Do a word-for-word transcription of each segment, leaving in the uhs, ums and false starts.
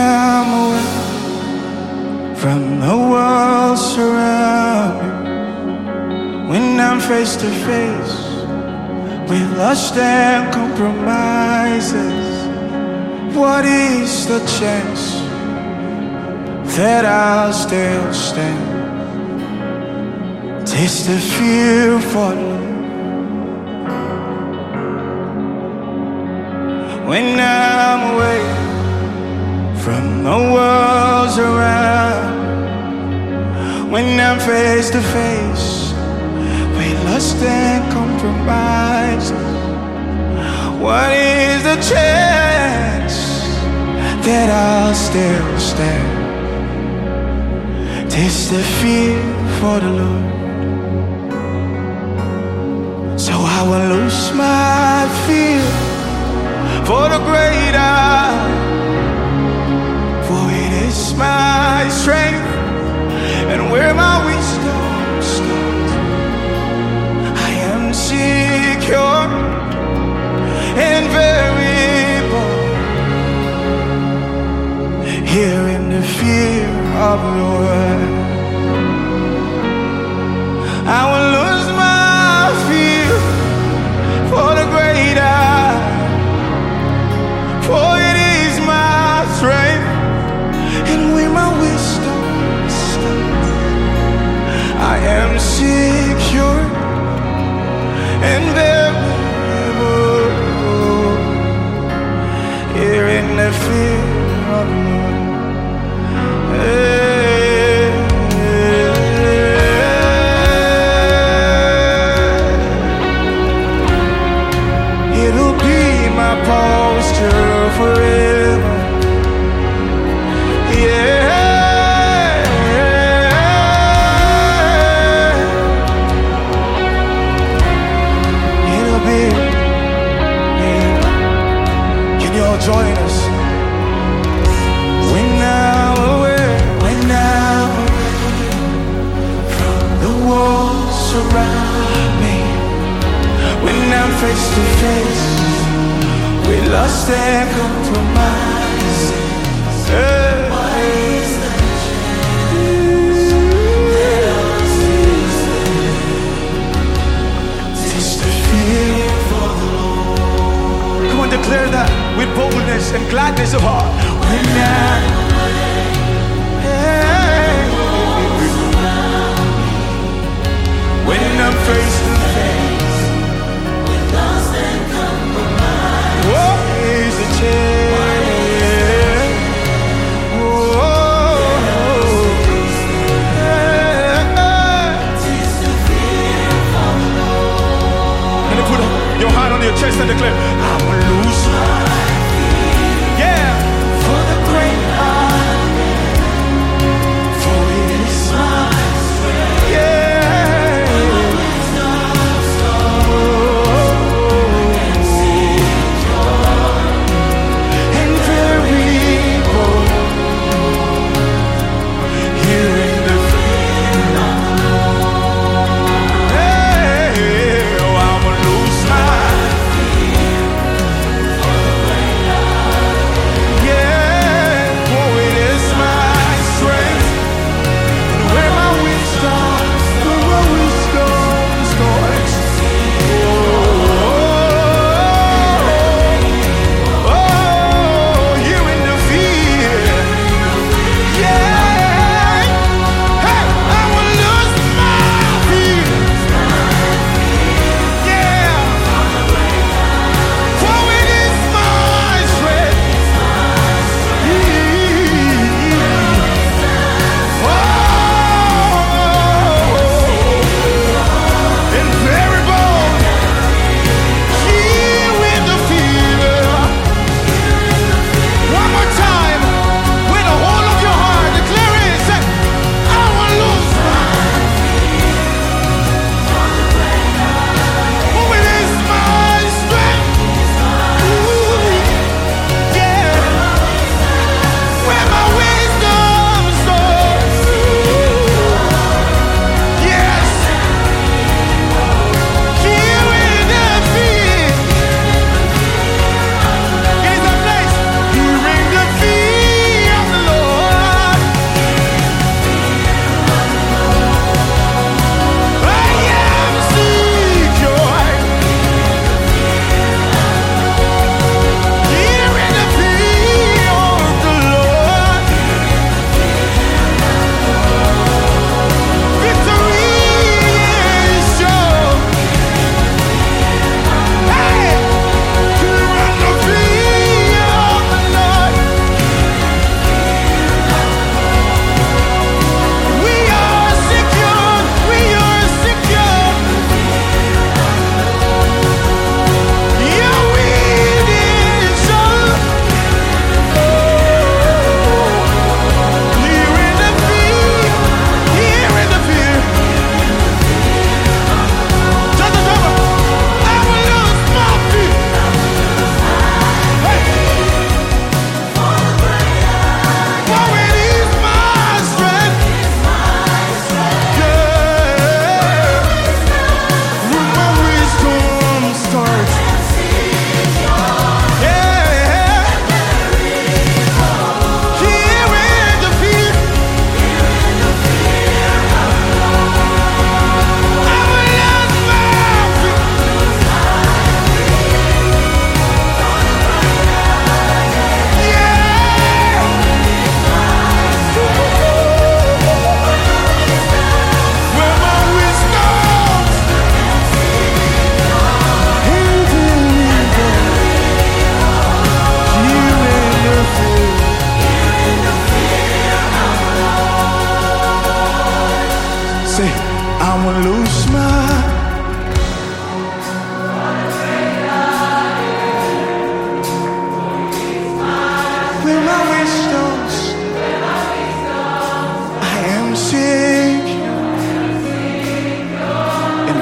I'm away from the world surround me, when I'm face to face with lust and compromises, what is the chance that I'll still stand? Taste the fear for love. When I'm away from the world's around, when I'm face to face with lust and compromises, what is the chance that I'll still stand? Taste the fear for the Lord. So I will lose my fear for the great I, for it is my strength and where my wisdom starts. I am secure and very bold here in the fear of the Lord. I will lose my fear for the great I, for it is my strength and where my wisdom stands. I am secure and very bold here in the fear of the Lord. Hey, it'll be my posture forever. Yeah, it'll be, yeah. Can you all join us? When I'm away, when I'm away from the walls surround me, when I'm face to face with lust and compromise, hey. What is the chance that I'll still stand? Taste the fear for the Lord. Come on, declare that with boldness and gladness of heart. When I'm away, hey. When I'm face to face with lust and compromise, what is the chance? Oh, taste the fear for the Lord. And you put your hand on your chest and declare, I will lose my fear, yeah, for the great I.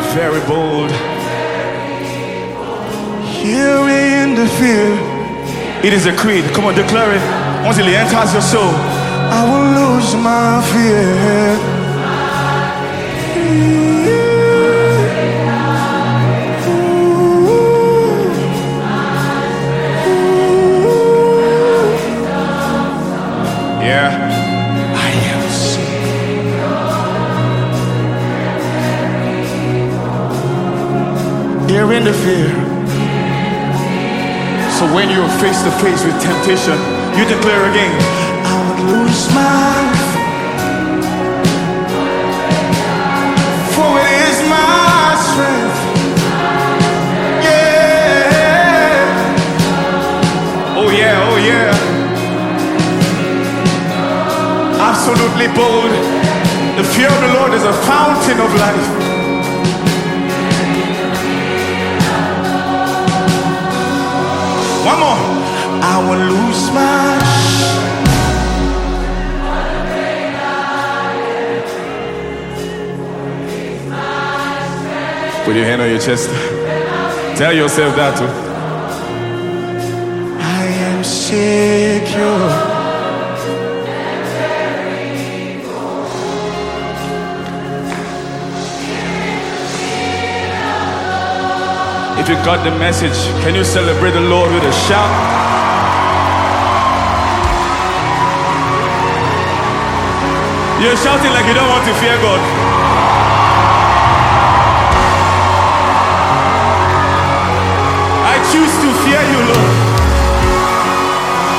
very bold. Here in the fear. It is a creed. Come on, declare it until it enters your soul. I will lose my fear. Yeah, I am sick. Here in the fear. So when you're face to face with temptation, you declare again, I would lose my life, for it is my strength. Yeah. Oh yeah, oh yeah. Absolutely bold. The fear of the Lord is a fountain of life. One more. I will lose my. Put your hand on your chest. Tell yourself that too. I am secure. If you got the message, can you celebrate the Lord with a shout? You're shouting like you don't want to fear God. I choose to fear you, Lord.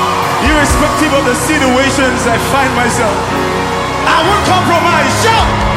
Irrespective of the situations I find myself, I won't compromise. Shout!